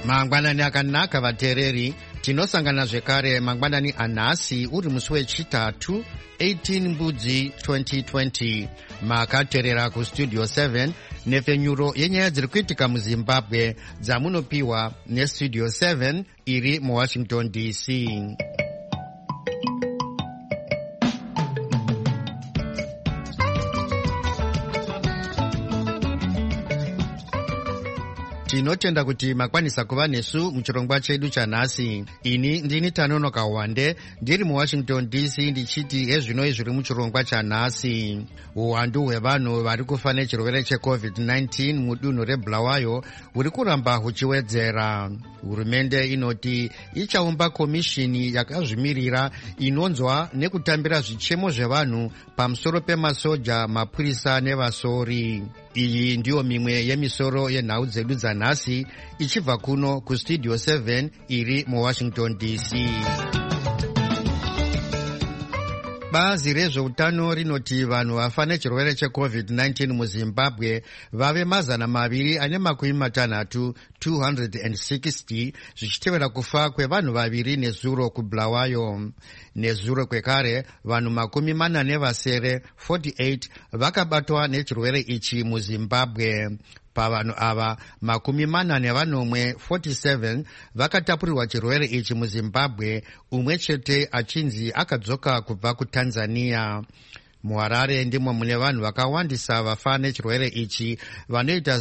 Mangwanani akanaka vateereri, tinosangana zvekare mangwanani anhasi uri musi wechitatu 18 Mbudzi 2020. Makateerera kustudio 7 nepfenyuro yenyaya dziri kuitika muZimbabwe dzamunopiwa nestudio 7 iri muWashington DC. Tinotenda kuti makwanisa kuva nesu muchirongwa chedu chanhasi. Ini ndini Tanonoka Wande ndiri muWashington DC ndichiti ezvino zviri muchirongwa chanhasi. Uwandu hwevanhu vari kufa nechirwere cheCovid-19 mudunhu reBulawayo huri kuramba huchiwedzera. Hurumende inoti ichaumba komishini yakazvimirira inonzwa nekutambira zvichemo zvevanhu pamusoro pemasoja, mapurisa nevasori. Iyi ndiyo mimwe yemisoro yenhau dzedu dzanhasi ichibva kuno kustudio 7 iri muWashington DC. Bazi rezveutano rinoti vanhu vafa nechirwere cheCovid-19 muZimbabwe vave 260, 260 zvichitevera kufa kwevanhu vaviri nezuro kuBulawayo. Nezuro kwekare vanhu 47 vakabatwa nechirwere ichi muZimbabwe. Pavanhu ava 47 vakatapurirwa chirwere ichi muZimbabwe, umwe chete achinzi akadzoka kubva kuTanzania. MuHarare ndimo mune vanhu vakawandisa vafa nechirwere ichi, vanoita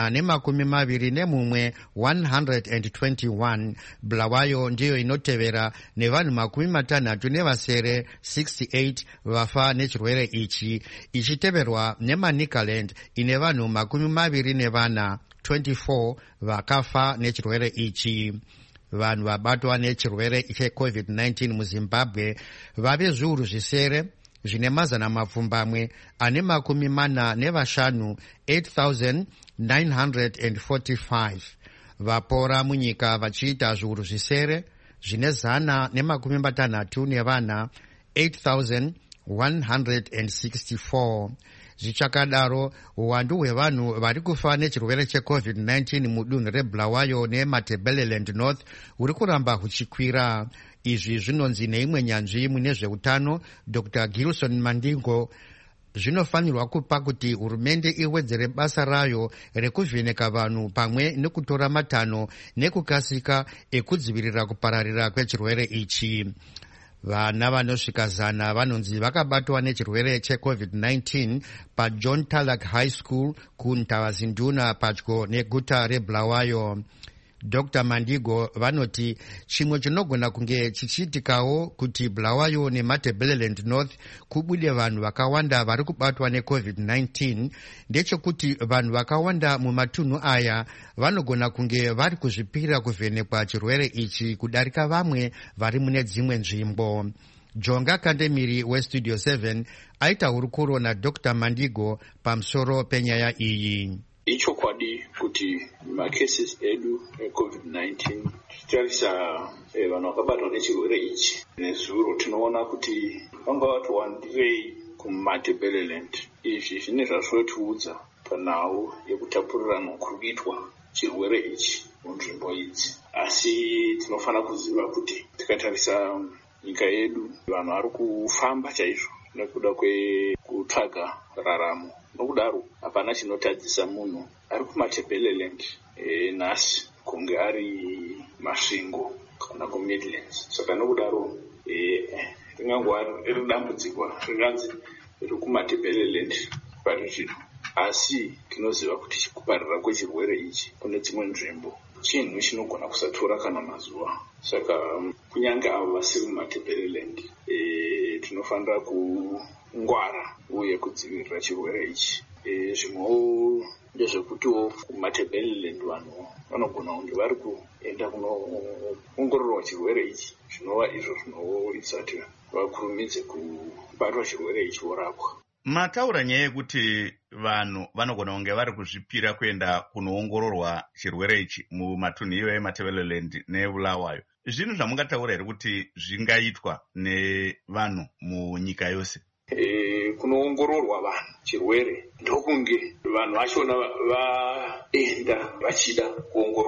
121, 121. Bulawayo ndiyo inotevera nevanhu 68 vafa nechirwere ichi, ichiteverwa neManicaland ine vanhu 24 vakafa nechirwere ichi. Vanhu vabatwa nechirwere cheCovid-19 muZimbabwe vave zviuru zvisere zvine 45 8,945. Vapora munyika vachiita zviuru zvisere zvine 164 8,164. Zvichakadaro, uwandu hwevanhu vari kufa nechirwere cheCovid-19 mudunhu reBulawayo neMatabeleland North huri kuramba huchikwira. Izvi zvinonzi neimwe nyanzvi mune zveutano, Dr. Gilson Mandingo, zvinofanirwa kupa kuti hurumende iwedzere basa rayo rekuvheneka vanhu pamwe nekutora matanho nekukasika ekudzivirira kupararira kwechirwere ichi. Vana vanosvika 100 vanonzi vakabatwa nechirwere cheCovid-19 paJohn Talak High School kuNtavazinduna padyo neguta reBulawayo. Dr. Mandigo vanoti chimwe chinogona kunge chichiitikawo kuti Bulawayo neMatabeleland North kubude vanhu vakawanda vari kubatwa neCovid-19 ndechekuti vanhu vakawanda mumatunhu aya vanogona kunge vari kuzvipira kuvhenekwa chirwere ichi kudarika vamwe vari mune dzimwe nzvimbo. Jonga Kandemiri westudio 7 aita hurukuro naDr. Mandigo pamusoro penyaya iyi. Ichokwadi kuti macases edu eCovid-19 titarisa vanhu vakabatwa nechirwere ichi nezuro tinoona kuti vanga vatowandirei kuMatabeleland. Izvi zvine zvazvinotiudza panhau yekutapurirana kuri kuitwa chirwere ichi munzvimbo idzi. Asi tinofanira kuziva kuti tikatarisa nyika yedu vanhu vari kufamba chaizvo nekuda kwekutsvaga raramo. Nokudaro hapana chinotadzisa munhu ari kuMatabeleland nhasi kunge ari masvingo kana kuMidlands. Saka nokudaro ringangova riri dambudziko ringanzi riri kuMatabeleland pari zvino. Asi tinoziva kuti kupararira kwechirwere ichi kune dzimwe nzvimbo chinhu chinogona kusatora kana mazuva. Saka kunyange avo vasiri kuMatabeleland tinofanira kungwara uye kudzivirira chirwere ichi. Zvimwewo ndezvekutiwo kuMatabeleland vanhu vanogona kunge vari kuenda kunoongororwa chirwere ichi, zvinova izvo zvinoisa kuti vakurumidze kubatwa chirwere ichi vorapwa. Mataura nyaya yekuti vanhu vanogona kunge vari kuzvipira kuenda kunoongororwa chirwere ichi mumatunhu iwayo eMatabeleland neBulawayo. Zvinhu zvamungataura here kuti zvingaitwa nevanhu munyika yose? Kunoongororwa vanhu chirwere ndokunge vanhu vachona vaenda vachida kuongororwa.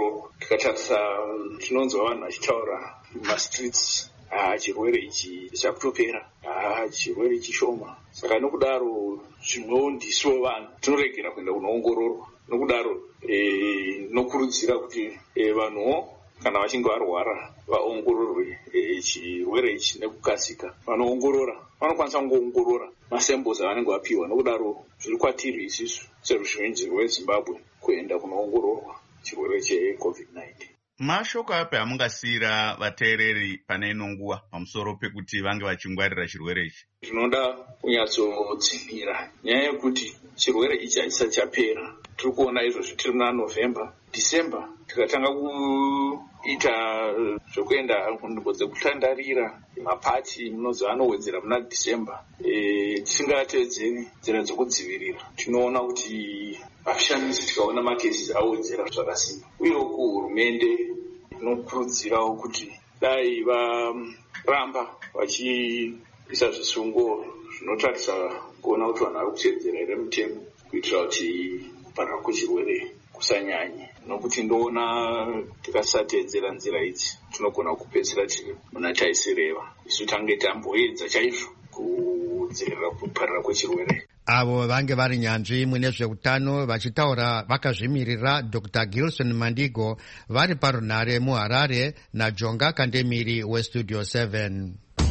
Tikatarisa tinonzwa vanhu vachitaura mumastreets, chirwere ichi chakutopera, chirwere ichi shoma. Saka nokudaro zvimwewo ndiso vanhu tinoregera kuenda kunoongororwa. Nokudaro nokurudzira kuti vanhuwo kana vachinge varwara vaongororwe chirwere ichi nekukasika. Vanoongorora vanokwanisa kungoongorora masamples avanenge vapiwa. Nokudaro zviri kwatiri isisu seruzhinji rweZimbabwe kuenda kunoongororwa chirwere cheCovid-19. Mashoko api amungasiyira vateereri pane ino nguva pamusoro pekuti vange vachingwarira chirwere ichi? Tinoda kunyatsodzinira nyaya yekuti chirwere ichi hachisati chapera. Tiri kuona izvozvi tiri muna November, December tikatanga kuita zvokuenda kunzvimbo dzekutandarira mapati munonzi anowedzera muna December. Tisingatedzeri nzira dzokudzivirira, tinoona kuti vashamizi tikaona makesi awedzera zvakasimba. Uyewo kuhurumende inokurudzirawo kuti dai varamba vachiisa zvisungo zvinotarisa kuona kuti vanhu vari kuteedzera here mutemo, kuitira kuti kuparara kwechirwere kusanyanye. Nokuti ndoona tikasateedzera nzira idzi tinogona kupedzisira tiri muna taisireva. Isu tange tamboedza chaizvo kudzivirira kuparara kwechirwere. Avo vange vari nyanzvi mune zveutano vachitaura vakazvimirira Dr. Gilson Mandigo vari parunhare muHarare naJonga Kandemiri weStudio 7.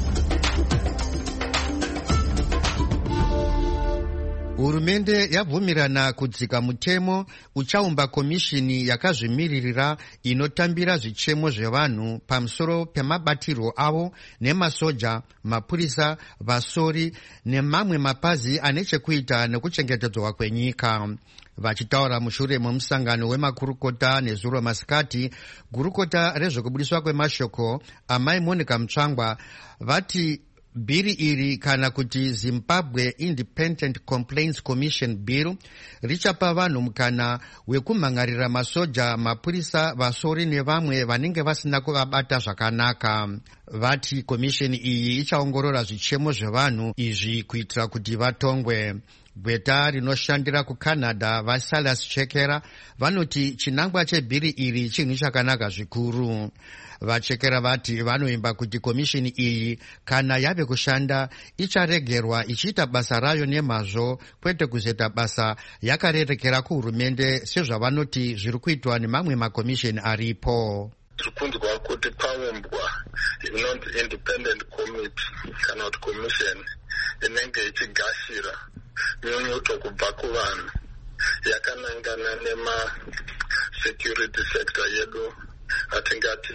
Hurumende yabvumirana kudzika mutemo uchaumba komishini yakazvimiririra inotambira zvichemo zvevanhu pamusoro pemabatirwo avo nemasoja, mapurisa, vasori nemamwe mapazi ane chekuita nekuchengetedzwa kwenyika. Vachitaura mushure memusangano wemakurukota nezuro masikati, gurukota rezvekubudiswa kwemashoko amai Monica Mutsvangwa vati bhiri iri kana kuti Zimbabwe Independent Complaints Commission Bill richapa vanhu mukana wekumhangarira masoja, mapurisa, vasori nevamwe vanenge vasina kuvabata zvakanaka. Vati komisheni iyi ichaongorora zvichemo zvevanhu izvi kuitira kuti vatongwe. Gweta rinoshandira kuCanada vaSilas Chekera vanoti chinangwa chebhiri iri chinhu chakanaka zvikuru. Vachekera vati vanoimba kuti komishini iyi kana yave kushanda icharegerwa ichiita basa rayo nemazvo, kwete kuzoita basa yakarerekera kuhurumende sezvavanoti zviri kuitwa nemamwe makomishini aripo. Tirikunzwa kuti paumbwa inonzi independent committee kana kuti commission inenge ichigashira nyunyuto kubva kuvanhu yakanangana nema-security sector yedu, atingati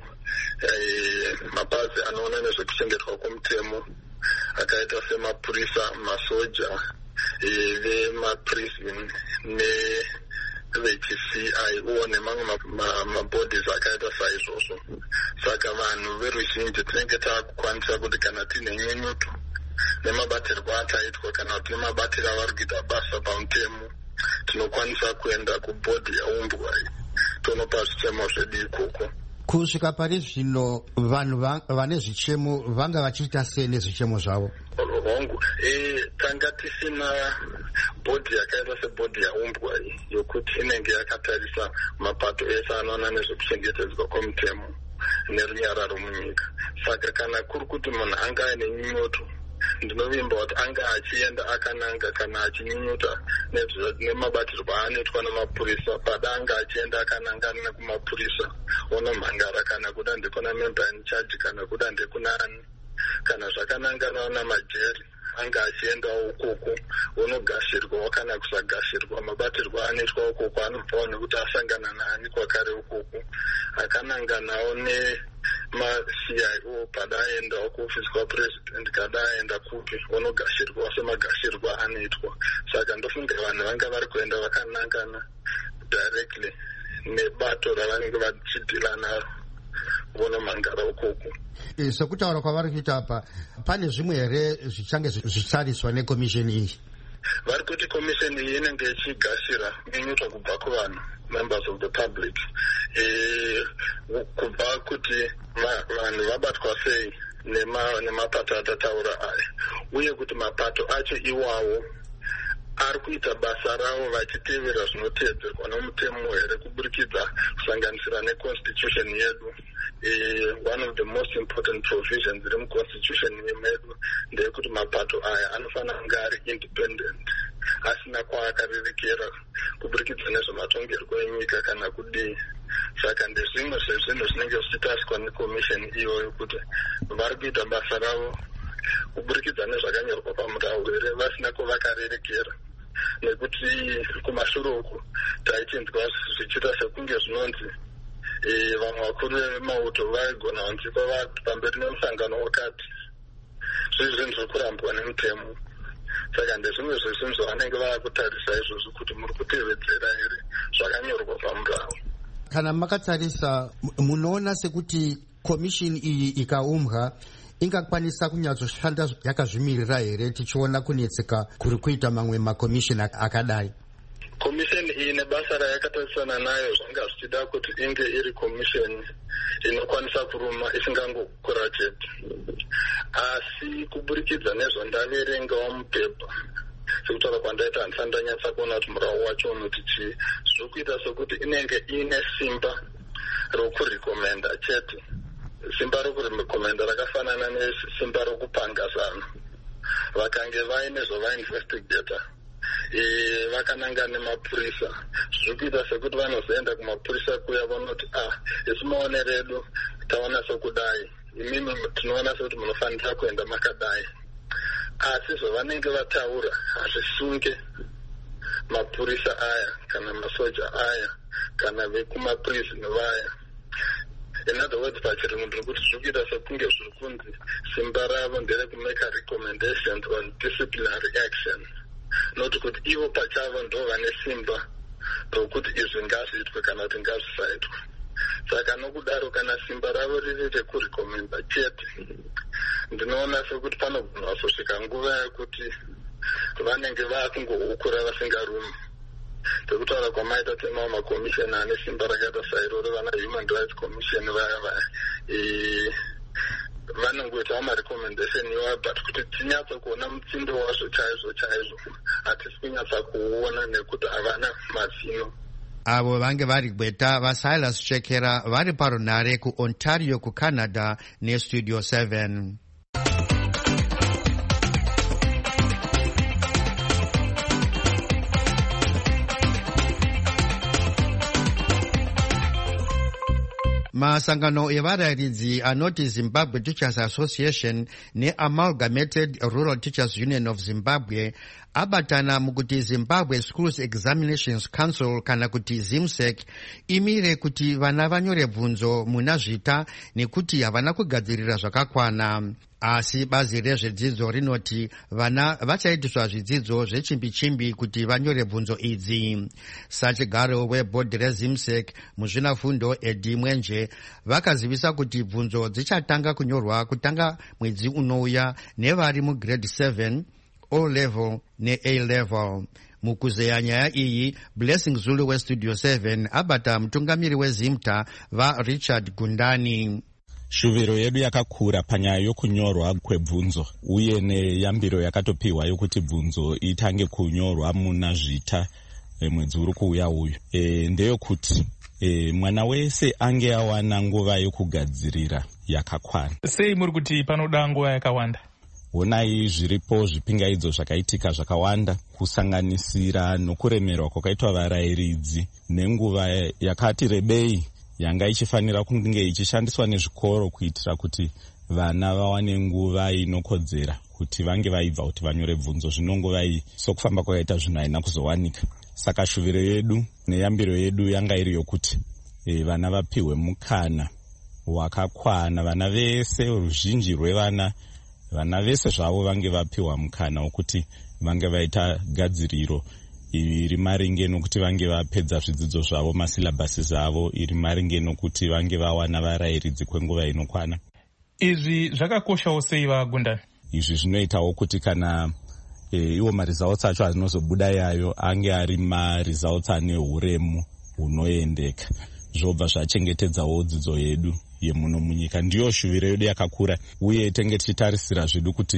mabazi anoona nezvekuchengetwa kwomutemo akaita semapurisa, masoja, vemaprison neveCCI nemamwe mabodies akaita saizvozvo. Saka vanhu veruzhinji tinenge taakukwanisa kuti kana tine nyunyuto nemabatirwo ataitwa kana kuti nemabatiro avari kuita basa pamutemo, tinokwanisa kuenda kubhodhi yaumbwa tonopa zvichemo zvedu ikoko. Kusvika pari zvino vanhu vane zvichemo vanga vachiita sei nezvichemo zvavo? Hongu tanga tisina bhodhi yakaita sebhodhi yaumbwa yokuti inenge yakatarisa mapato ese anoona nezvekuchengetedzwa kwomutemo nerunyararo munyika. Saka kana kuri kuti munhu anga aine nyunyuto, ndinovimba kuti anga achienda akananga kana achinyunyuta nemabatirwo anoitwa namapurisa, pada anga achienda akanangana nekumapurisa onomhangara kana kuda ndekuna member in charge kana kuda ndekuna ani, kana zvakanangana namajeri anga achiendawo ukoko unogashirwa kana kusagashirwa. Mabatirwo anoitwa ukoko anobvawo nekuti asangana naani kwakare ukoko, akananganawo ma-CIO pada aendawo kuofisi kwapresident, kada aenda kupi unogashirwa semagashirwa anoitwa. Saka ndofunga vanhu vanga vari kuenda vakanangana directly nebato ravanenge vachidhila naro vonomhangara ukoko. Sekutaura kwavari kuita apa, pane zvimwe here zvichange zvitsariswa nekomisheni iyi? Vari kuti komisheni iyi inenge ichigashira nyunyuto kubva kuvanhu, members of the public, kubva kuti vanhu vabatwa sei nemapato atataura aya, uye kuti mapato acho iwawo ari kuita basa ravo vachitevera zvinotedzerwa nomutemo here kuburikidza kusanganisira neconstitution yedu. One of the most important provisions iri muconstitution yedu ndeyekuti mapato aya anofanira kunge ari independent, asina kwaakarerekera kuburikidza nezvematongerwo enyika kana kudii. Saka ndezvimwe zvezvinhu zvinenge zvichitariswa nekomisheni iyoyo kuti vari kuita basa ravo kuburikidza nezvakanyorwa pamurau here vasina kwavakarerekera. Nekuti kumashure uku taichinzwa zvichiita sekunge zvinonzi vamwe vakuru vemauto vaigona kunzi pamberi nemusangano wakati zvizvi zvinhu zviri kurambwa nemutemo. Saka ndezvimwe zvezvinhu zvavanenge vava kutarisa izvozvo kuti muri kutevedzera here zvakanyorwa pamurau. Kana makatarisa munoona sekuti komishini iyi ikaumbwa ingakwanisa kunyatsoshanda yakazvimirira here tichiona kunetseka kuri kuita mamwe makomishini akadai? Komisheni iyi nebasa rayakatarisana nayo zvanga zvichida kuti inge iri komisheni inokwanisa kuruma isingangokura chete. Asi kuburikidza nezvandaverengawo mupepa sekutaura kwandaita handisati ndanyatsa kuona kuti murau wacho unoti chii, zviri kuita sekuti inenge ine simba rokurekomenda chete. Simba rokurekomenda rakafanana nesimba rokupanga zano. Vakange vaine zvavainvestigata vakananga nemapurisa, zviri kuita sekuti vanozoenda kumapurisa kuya vanoti isi maonero edu taona sokudai, imimi tinoona sekuti munofanira kuenda makadai. Asi zvavanenge vataura hazvisunge mapurisa aya kana masoja aya kana vekumapurisi vaya. In other words, pachirungu ndiri kuti zviri kuita sekunge zviri kunzi simba ravo nderekumeka recommendations on disciplinary action, noti kuti ivo pachavo ndo vane simba rokuti izvi ngazviitwe kana kuti ngazvisaitwe. Saka nokudaro kana simba ravo riri rekurekomenda chete, ndinoona sekuti panogona kuzosvika nguva yekuti vanenge vakungoukura vasingarumi. Tekutaura kwamaita tema makomisheni ane simba rakaita sairoro, vana Human Rights Commission vaya vanongoitawo marecommendation iwayo, but kuti tinyatsa kuona mutsindo wazvo chaizvo hatisi kunyatsa kuona nekuti havana mazino. Avo vange vari Gweta vaSilas Chekera vari parunhare kuOntario kuCanada neStudio 7. Masangano evarayiridzi anoti Zimbabwe Teachers Association neAmalgamated Rural Teachers Union of Zimbabwe abatana mukuti Zimbabwe Schools Examinations Council kana kuti ZIMSEC imire kuti vana vanyore bvunzo muna zvita nekuti havana kugadzirira zvakakwana. Asi bazi rezvedzidzo rinoti vana vachaitiswa zvidzidzo zvechimbi-chimbi kuti vanyore bvunzo idzi. Sachigaro webhodhi rezimsec muzvinafundo Edi Mwenje vakazivisa kuti bvunzo dzichatanga kunyorwa kutanga mwedzi unouya nevari mugrade 7, O level neA level. Mukuzeya nyaya iyi, Blessing Zulu weStudio 7 abata mutungamiri weZimta vaRichard Gundani. Shuviro yedu yakakura panyaya yokunyorwa kwebvunzo uye neyambiro yakatopiwa yokuti bvunzo itange kunyorwa muna zvita mwedzi uri kuuya uyu. Ndeyokuti mwana wese ange awana nguva yokugadzirira yakakwana. Sei muri kuti panoda nguva yakawanda? Onai zviripo zvipingaidzo zvakaitika zvakawanda kusanganisira nokuremerwa kwakaitwa varayiridzi nenguva yakati rebei yanga ichifanira kunge ichishandiswa nezvikoro kuitira kuti vana vawane nguva inokodzera kuti vange vaibva kuti vanyore bvunzo. Zvino nguva iyi sokufamba kwakaita zvinhu haina kuzowanika. Saka shuviro yedu neyambiro yedu yanga iri yokuti vana vapiwe mukana wakakwana. Vana vese, ruzhinji rwevana, vana vese zvavo vange vapiwa mukana wokuti vange vaita gadziriro iri maringe nokuti vange vapedza zvidzidzo zvavo, masilabhasi zvavo, iri maringe nokuti vange vawana varayiridzi kwenguva inokwana. Izvi zvakakoshawo sei vaGundani? Izvi zvinoitawo kuti kana iwo maresults acho anozobuda yayo ange ari maresults ane uremu hunoendeka. zvobva zvachengetedzawo dzidzo yedu yemuno munyika. Ndiyo shuviro yedu yakakura, uye tenge tichitarisira zvedu kuti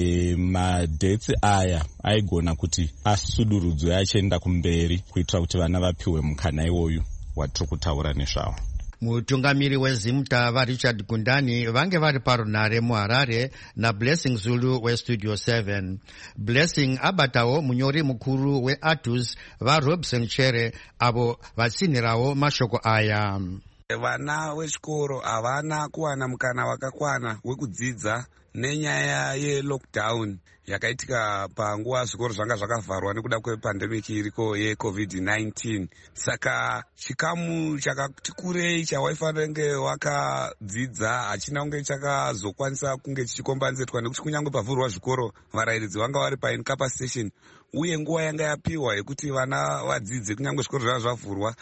madhetsi aya aigona kuti asudurudzwe achienda kumberi kuitira kuti vana vapiwe mukana iwoyu watiri kutaura nezvawo. Mutungamiri weZimta vaRichard Gundani vange vari parunhare muHarare naBlessing Zulu weStudio 7. Blessing abatawo munyori mukuru weAtus vaRobson Chere avo vatsinhirawo mashoko aya. Vana vechikoro havana kuwana mukana wakakwana wekudzidza nenyaya yelockdown yakaitika panguva zvikoro zvanga zvakavharwa nekuda kwepandemiki iriko yeCovid-19. Saka chikamu chakati kurei chawaifanira kunge wakadzidza hachina kunge chakazokwanisa kunge chichikombanzirwa nekuti kunyange pavhurwa zvikoro varairidzi vanga vari paincapacitation, uye nguva yanga yapiwa yekuti vana vadzidze kunyange zvikoro zvava zvavhurwa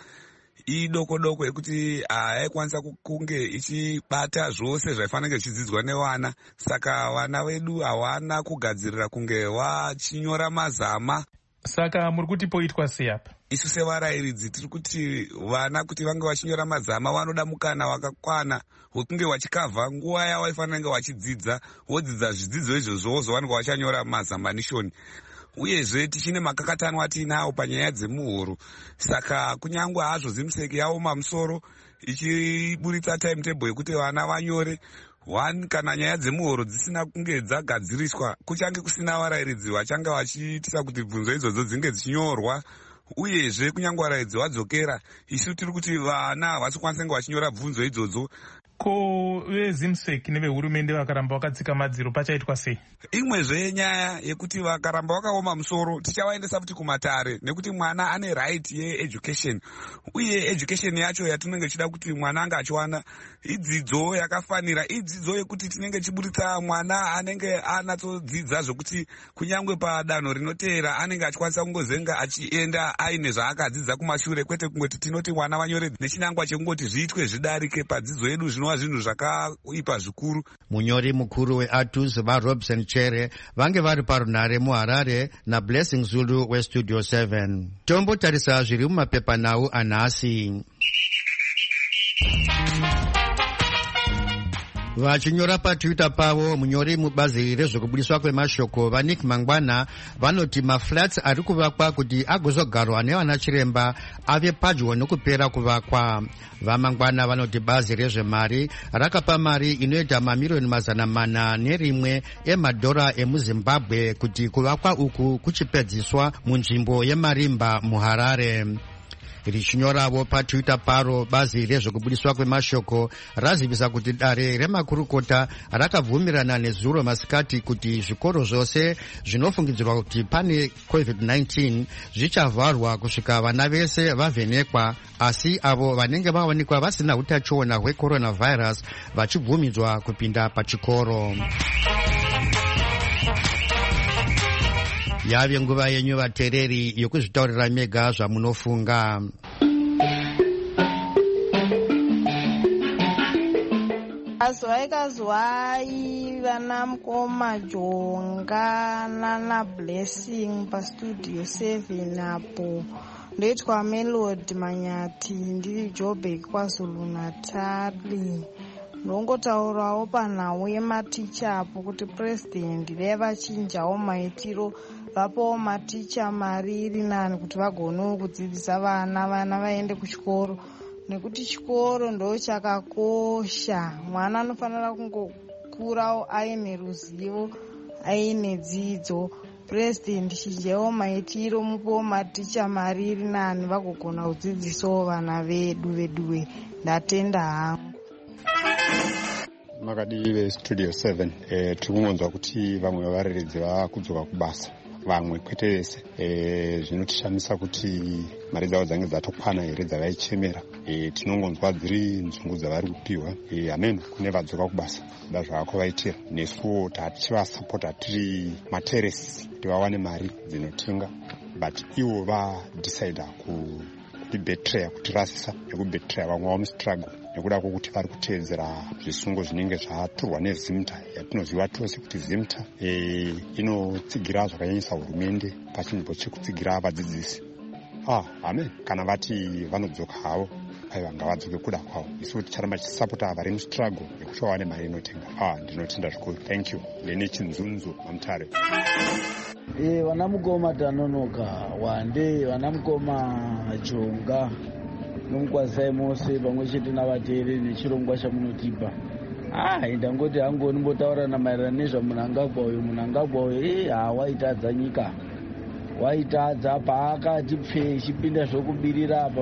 idoko yekuti haikwanisa kunge ichibata zvose zvaifanira zvichidzidzwa nevana. Saka vana vedu hawana kugadzirira kunge vachinyora mazama. Saka muri kuti poitwa sei apa? Isu sevarairidzi tiri kuti vana kuti vange vachinyora mazama vanoda mukana wakakwana wekunge vachikavha nguva yavaifanira kunge vachidzidza, vodzidza zvidzidzo izvozvo vozovange vachanyora mazamanishoni. Uyezve tichine makakatanwa atiinawo panyaya dzemuhoro. Saka kunyange hazvo zimuseki yaoma musoro ichiburitsa timetable yekuti vana vanyore, kana nyaya dzemuhoro dzisina kunge dzagadziriswa, kuchange kusina varairidzi vachange vachiitisa kuti bvunzo idzodzo dzinge dzichinyorwa. Uyezve kunyange varairidzi vadzokera, isu tiri kuti vana havasi kwanisa kunge vachinyora bvunzo idzodzo. Ko veZimsek nevehurumende vakaramba vakatsika madziro pachaitwa sei? Imwezve nyaya yekuti vakaramba vakaoma musoro tichavaendesa futi kumatare, nekuti mwana ane right yeeducation, uye education yacho yatinenge chida kuti mwana anga achiwana idzidzo yakafanira, idzidzo yekuti tinenge chiburitsa mwana anenge anatsodzidza zvokuti kunyange padanho rinoteera anenge achikwanisa kungozenga achienda aine zvaakadzidza kumashure, kwete kungoti tinoti mwana vanyore nechinangwa chekungoti zviitwe zvidarike padzidzo yedu zvinova zvinhu zvakaipa zvikuru. Munyori mukuru weAtus vaRobson Chere vange vari parunhare muHarare naBlessing Zulu weStudio 7. Tombotarisa zviri mumapepanhau anhasi. Vachinyora paTwitter pavo, munyori mubazi rezvekubudiswa kwemashoko vaNick Mangwana vanoti maflats ari kuvakwa kuti agozogarwa nevana chiremba ave padyo nokupera kuvakwa. VaMangwana vanoti bazi rezvemari rakapa mari inoita mamiriyoni 401 emadhora emuZimbabwe kuti kuvakwa uku kuchipedziswa munzvimbo yeMarimba muHarare. Richinyoravo paTwitter paro, bazi rezvekubudiswa kwemashoko razivisa kuti dare remakurukota rakabvumirana nezuro masikati kuti zvikoro zvose zvinofungidzirwa kuti pane COVID-19 zvichavharwa kusvika vana vese vavhenekwa, asi avo vanenge vawanikwa vasina utachiona hwecoronavirus vachibvumidzwa kupinda pachikoro. Yave nguva yenyu vateereri yokuzvitaurira mega zvamunofunga. Azwaikazwai vana Mukoma Jonga nana Blessing paStudio 7 apo. Ndoitwa Melody Manyati, ndiri Joburg KwaZulu Natal. Ndongotaurawo panhau yematicha apo kuti President vevachinjawo maitiro vapawo maticha mari iri nani kuti vagonewo kudzidzisa vana vaende kuchikoro, nekuti chikoro ndo chakakosha. Mwana anofanira kungokurawo aine ruzivo, aine dzidzo. President chinjawo maitiro, mupawo maticha mari iri nani vagogona kudzidzisawo vana vedu. Ndatenda hangu. Makadii veStudio 7 tiri kungonzwa kuti vamwe varairidzi vakudzoka kubasa, vamwe kwete vese. Zvinotishamisa kuti mari dzavo dzange dzatokwana here dzavaichemera. Tinongonzwa dziri nzungu dzavari kupiwa. Amen, kune vadzoka kubasa da zvavakuvaitira. Nesuwo tatichivasapota tiri materesi kuti vawane mari dzinotenga, but ivo vadecida kutibetreya, kutirasisa nekubetreya vamwe vamustruggle nekuda kwokuti vari kuteedzera zvisungo zvinenge zvaturwa neZimta, yatinoziva tose kuti Zimta inotsigira zvakanyanyisa hurumende pachinzvimbo chekutsigira vadzidzisi. Amen, kana vati vanodzoka havo paiva ngavadzoke kuda kwavo. Isu ticharamba tichisapota vari mustruggle yekuti vawane mari inotenga. Ndinotenda zvikuru. Thank you. Ndine Chinzunzu Mamutare. Vana mukoma Tanonoka Wande, vana mukoma Jonga nomukwazi mose pamwe chete navateereri nechirongwa chamunotipa. Ndangoti hangu nimbotaurana maererano nezvamunangagwa uyu waitadza nyika, waitadza paakati pfe chipinda zvokubirira apa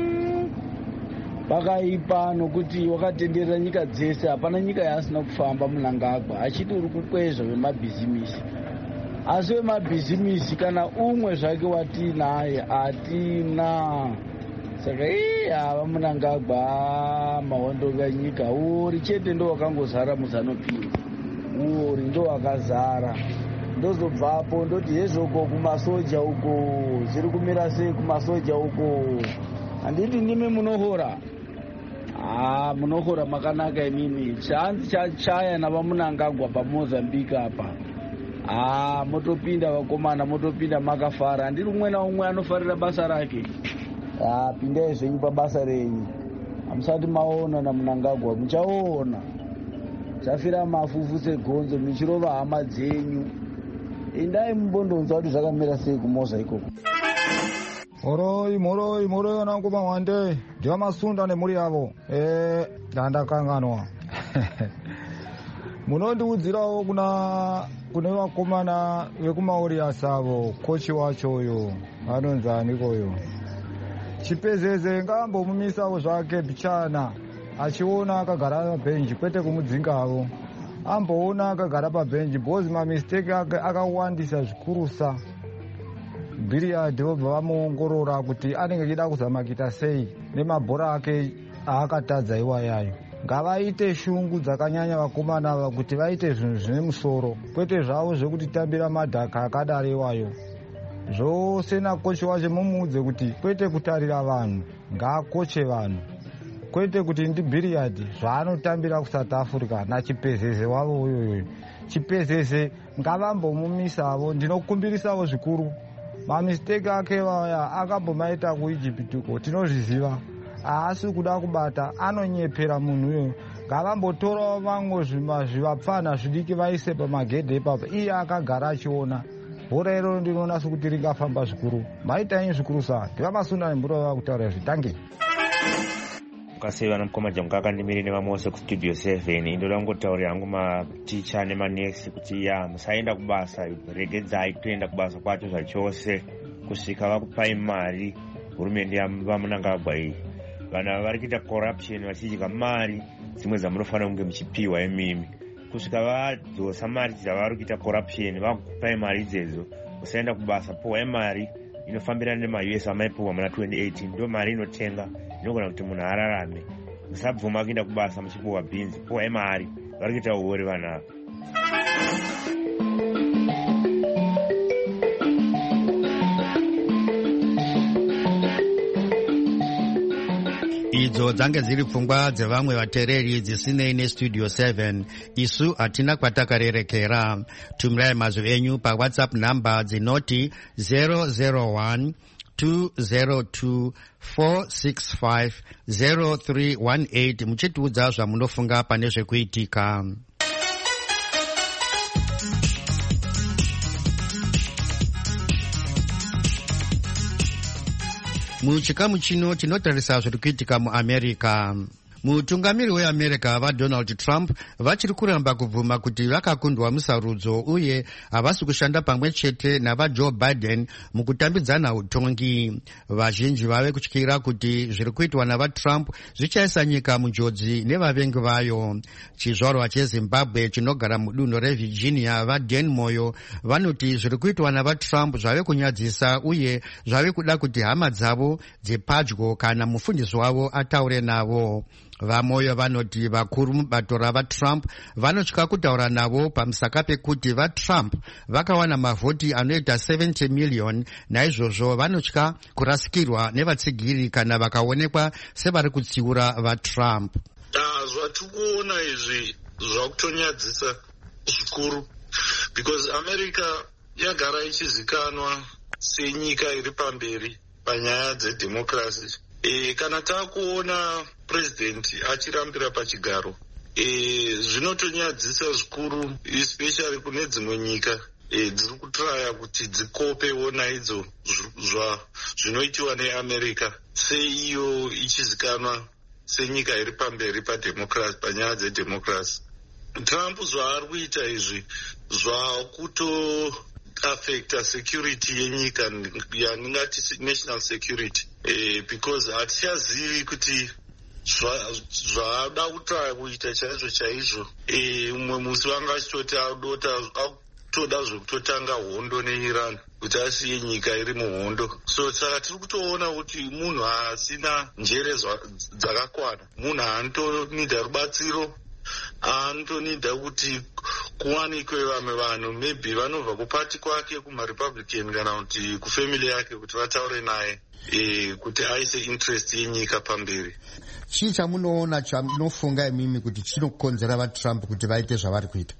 pakaipa, nokuti wakatenderera nyika dzese. Hapana nyika yaasina kufamba Munangagwa, achiti uri kukwezva vemabhizimisi. Asi vemabhizimisi kana umwe zvake wati naye hatina. Saka hava Munangagwa mahondonga nyika uri chete ndo wakangozara muZANU-PF, uri ndo wakazara. Ndozobvapo ndoti hezvoko kumasoja uko zviri kumira sei kumasoja uko. Handiti ndimi munohora, munohora makanaka imimi. Chanzi chachaya navaMunangagwa paMozambique apa. Motopinda vakomana, motopinda makafara. Handiri umwe naumwe anofarira basa rake. Pindai zvenyu pabasa renyu. Hamusati maona naMunangagwa, muchaona. Chafira mafufu segonzo, muchirova hama dzenyu. Endai mumbondonzwa kuti zvakamira sei kuMoza ikoko. Moroi vanangoma Wande, ndiva Masunda nemhuri yavo. Ndandakanganwa. Munondiudzirawo kune vakomana vekumaoriasi avo, kochi wacho uyo anonzi anikoyo. Chipezeze ngaambomumisawo zvake Bichana, achiona akagara pabhenji kwete kumudzingavo. Amboona akagara pabhenji bhozi mamisteki ake akawandisa zvikurusa. Billiard vobva vamuongorora kuti anenge achida kuzama kuita sei nemabhora ake aakatadza iwayayo. Ngavaite shungu dzakanyanya vakomana ava kuti vaite zvinhu zvine musoro, kwete zvavo zvekuti tambira madhaka akadaro iwayo. Zvose nakochi wacho mumuudze kuti kwete kutarira vanhu, ngaakoche vanhu, kwete kuti ndi Billiard zvaanotambira kuSouth Africa nachipezeze wavo uyoyo. Chipezeze ngavambomumisavo, ndinokumbirisawo zvikuru. Mamisteki ake vaya akambomaita kuIjipiti uko tinozviziva. Haasi kuda kubata, anonyepera munhu uyo. Ngavambotorawo vamwe zvivapfana zvidiki vaise pamagedhe ipapa, iye akagara achiona. Bhora iro ndinoona sekuti ringafamba zvikuru. Maitai zvikuru saa, ndiva Masunda nemhuri vava kutaura zvitange. Ukasei vana mukoma Jonga akandimiri nevamose kustudio 7. Indoda kungotaurira hangu maticha nemanesi kuti musaenda kubasa, regedzai kutoenda kubasa kwacho zvachose kusvika vakupai mari hurumende yaMunangagwa iyi. Vana vari kuita corruption vachidya mari dzimwe dzamunofanira kunge muchipiwa imimi. Kusvika vadzosa mari dzavari kuita corruption vakupai mari idzedzo, usaenda kubasa, pohwai mari inofambirana nema-US amaipuhwa muna 2018. Ndo mari inotenga inogona kuti munhu ararame. Musabvuma kuenda kubasa muchipuhwa bhinzi, pohwai mari. Vari kuita uori vana. Idzo dzange dziri pfungwa dzevamwe vateereri dzisinei nestudio 7. Isu hatina kwatakarerekera. Tumirai mazwi enyu paWhatsApp namba dzinoti 001 202 465 0318 muchitiudza zvamunofunga pane zvekuitika. Muchikamu chino tinotarisa zviri kuitika muAmerica. Mutungamiri weAmerica vaDonald Trump vachiri kuramba kubvuma kuti vakakundwa musarudzo uye havasi kushanda pamwe chete navaJoe Biden mukutambidzana utongi. Vazhinji vave kutyira kuti zviri kuitwa navaTrump zvichaisa nyika munjodzi nevavengi vayo. Chizvarwa cheZimbabwe chinogara mudunhu reVirginia vaDan Moyo vanoti zviri kuitwa navaTrump zvave kunyadzisa uye zvave kuda kuti hama dzavo dzepadyo kana mufundisi wavo ataure navo. Vamoyo vanoti vakuru mubato ravaTrump vanotya kutaura navo pamusaka pekuti vaTrump vakawana mavhoti anoita 70 million, naizvozvo vanotya kurasikirwa nevatsigiri kana vakaonekwa sevari kutsiura vaTrump. Zvatiri kuona izvi zvakutonyadzisa zvikuru, because America yagara ichizikanwa senyika iri pamberi panyaya dzedhemokirasi. kana takuona president achirambira pachigaro zvinotonyadzisa zvikuru, especially kune dzimwe nyika dziri kutraya kuti dzikopewo naidzo zvinoitiwa neamerica, seiyo ichizikanwa senyika iri pamberi pademocracy, panyaya dzedemocracy. Trump zvaari kuita izvi zvakuto affecta security yenyika, yandingati national security, because hatichazivi kuti zvada kutraya kuita chaizvo umwe musi vanga achitoti toda zvekutotanga hondo neiran kuti asiye nyika iri muhondo. So saka tiri kutoona kuti munhu asina njere dzakakwana, munhu anotonida rubatsiro, anotonida kuti kuwanikwe vamwe vanhu maybe vanobva kupati kwake kumarepublican kana kuti kufamily yake kuti vataure naye kuti aise interest yenyika pamberi. Chii chamunoona chamunofunga imimi kuti chinokonzera vaTrump kuti vaite zvavari kuita?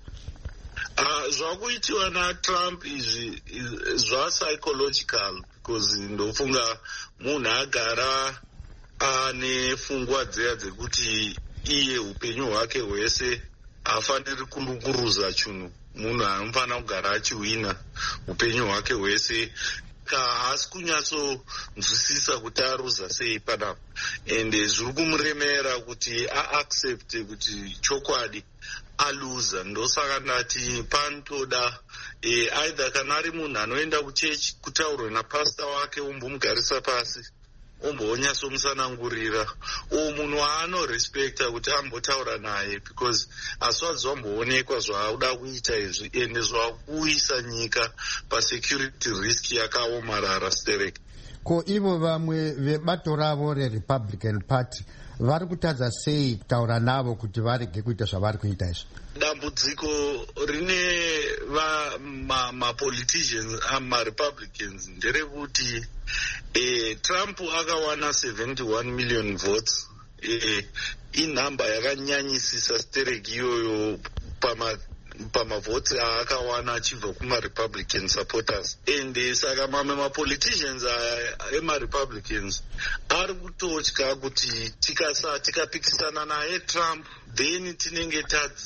Zvakuitiwa naTrump izvi zvapsychological, because ndofunga munhu agara ane pfungwa dziya dzekuti iye upenyu hwake hwese hafaniri kuruza chinhu. Munhu anofanira kugara achiwina upenyu hwake hwese, haasi kunyatsonzwisisa kuti aruza sei panapa, ende zviri kumuremera kuti aaccepte kuti chokwadi aluza. Ndosaka ndati panotoda either kana ari munhu anoenda kuchechi kutaurwa napasta wake ombomugarisa pasi ombonyatsomusanangurira, munhu waanorespecta kuti ambotaura naye, because haswadzi wamboonekwa zvauda kuita izvi ende zvakuisa nyika pasecurity risk yakaomarara stereke. Ko ivo vamwe vebato ravo reRepublican Party vari kutadza sei kutaura navo kuti varege kuita zvavari kuita izvi? Dambudziko rine mapoliticians amaRepublicans nderekuti Trump akawana 71 million votes, inhamba yakanyanyisisa stereki iyoyo pamavhoti aakawana achibva kumaRepublican supporters, ende saka mamwe mapoliticians emaRepublicans ari kutotya kuti tikapikisana naye Trump then tinenge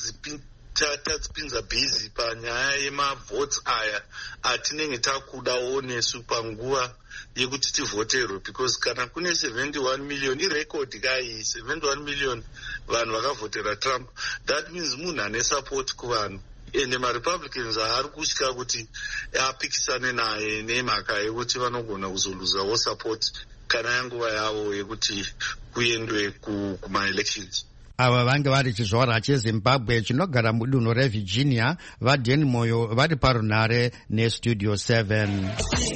tadzipinza bhizi panyaya yemavhoti aya atinenge takudawo nesu panguva yekuti tivhoterwe, because kana kune 71 million irecord kai 71 million vanhu vakavhotera Trump, that means munhu ane support kuvanhu, ende maRepublicans ari kutya kuti apikisane naye nemhaka yekuti vanogona kuzoluzawo support kana yanguva yavo yekuti kuendwe kumaelections. Ava vange vari chizvara cheZimbabwe chinogara mudunhu reVirginia, vaDan Moyo vari parunhare neStudio 7.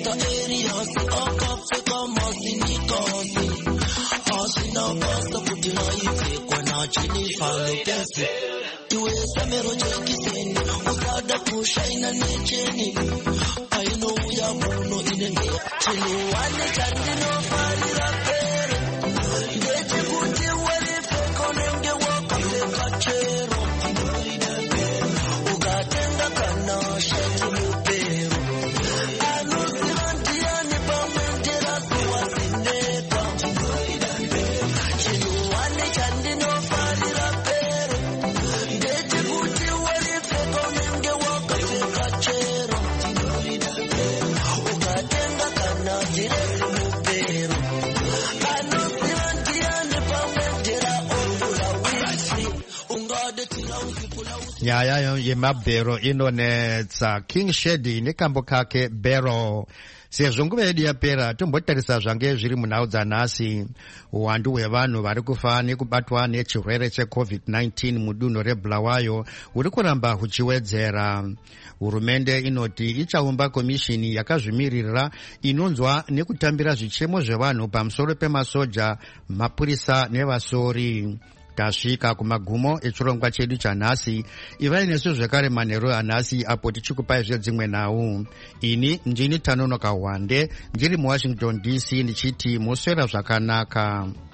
Nyaya yemabhero inonetsa. King Shady nekambo kake bhero. Sezvo nguva yedu yapera tombotarisa zvange zviri munhau dzanhasi. Uwandu hwevanhu vari kufa nekubatwa nechirwere cheCovid-19 mudunhu reBulawayo huri kuramba huchiwedzera. Hurumende inoti ichaumba komishini yakazvimirira inonzwa nekutambira zvichemo zvevanhu pamusoro pemasoja, mapurisa nevasori. Tasvika kumagumo echirongwa chedu chanhasi. Ivai nesu zvekare manheru anhasi apo tichikupai zvedzimwe nhau. Ini ndini Tanonoka Wande ndiri muWashington DC ndichiti muswera zvakanaka.